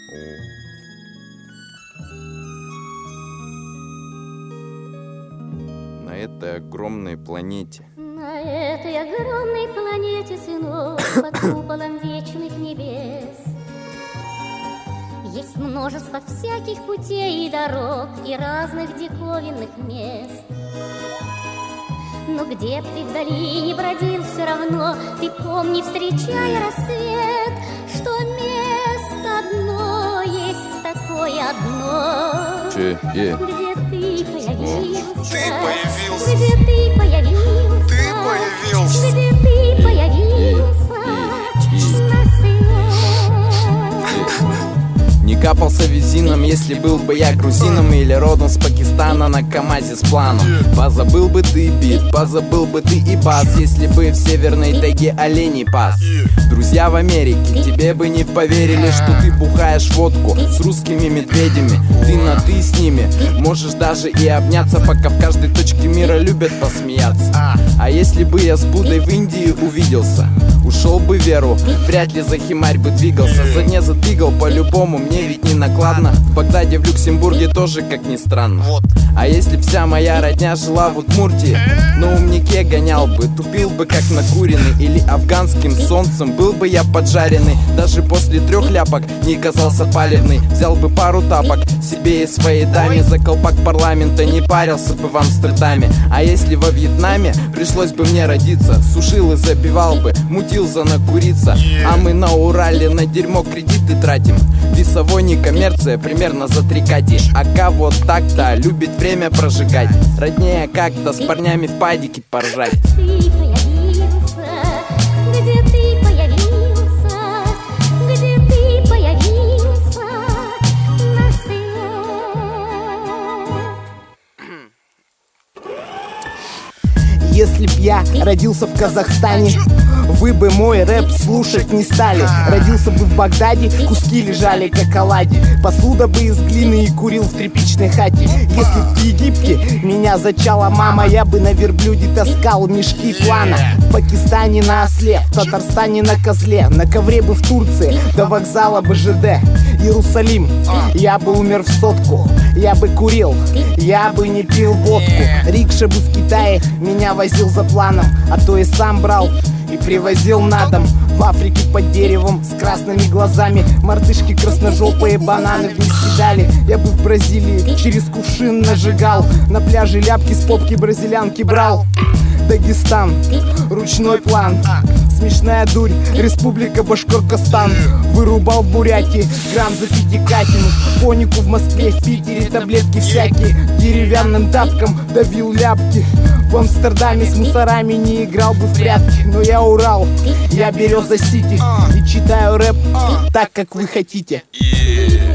На этой огромной планете. На этой огромной планете, сынок, под куполом вечных небес, есть множество всяких путей и дорог, и разных диковинных мест. Но где б ты вдали не бродил, все равно ты помни, встречая рассвет, что место одно есть такое одно, где ты появился, Ты появился. где ты появился, Ты появился. где ты появился на свет. Не капался визином, если был бы я грузином или родом с Пакистана на КамАЗе с планом. Позабыл бы ты бит, позабыл бы ты и бас, если бы в северной тайге оленей пас. Друзья в Америке тебе бы не поверили, что ты бухаешь водку с русскими медведями. Ты на ты с ними можешь даже и обняться, пока в каждой точке мира любят посмеяться. А если бы я с Буддой в Индии увиделся, ушел бы в веру, вряд ли за химарь бы двигался. За не задвигал по-любому, мне ведь не накладно. В Багдаде, в Люксембурге тоже, как ни странно. А если б вся моя родня жила в Удмуртии, на умнике гонял бы, тупил бы как накуренный, или афганским солнцем был бы я поджаренный. Даже после 3 ляпок не казался палевный. Взял бы пару тапок себе и своей даме, за колпак парламента не парился бы в Амстердаме. А если во Вьетнаме пришлось бы мне родиться, сушил и забивал бы, мутил за накуриться. А мы на Урале на дерьмо кредиты тратим. Весовой не коммерция, примерно за 3 кати. АК вот так-то любит время прожигать, роднее как-то с парнями в падике поржать. Ты появился, где ты появился, где ты появился на свет. Если б я родился в Казахстане, вы бы мой рэп слушать не стали. Родился бы в Багдаде, куски лежали как оладьи, посуда бы из глины и курил в тряпичной хате. Если б в Египте меня зачала мама, я бы на верблюде таскал мешки клана. В Пакистане на осле, в Татарстане на козле, на ковре бы в Турции, до вокзала бы ЖД. Иерусалим, я бы умер в сотку, я бы курил, я бы не пил водку. Рикша бы в Китае меня возил за планом, а то и сам брал и привозил на дом. В Африке под деревом с красными глазами мартышки красножопые бананы вниз кидали. Я бы в Бразилии через кувшин нажигал, на пляже ляпки с попки бразилянки брал. Дагестан, ручной план, смешная дурь, республика Башкортостан. Вырубал в Бурятии грамм за пятикатину, конику в Москве, в Питере таблетки всякие, деревянным тапком давил ляпки. В Амстердаме с мусорами не играл бы в прятки, но я Урал, я Береза Сити, и читаю рэп так, как вы хотите.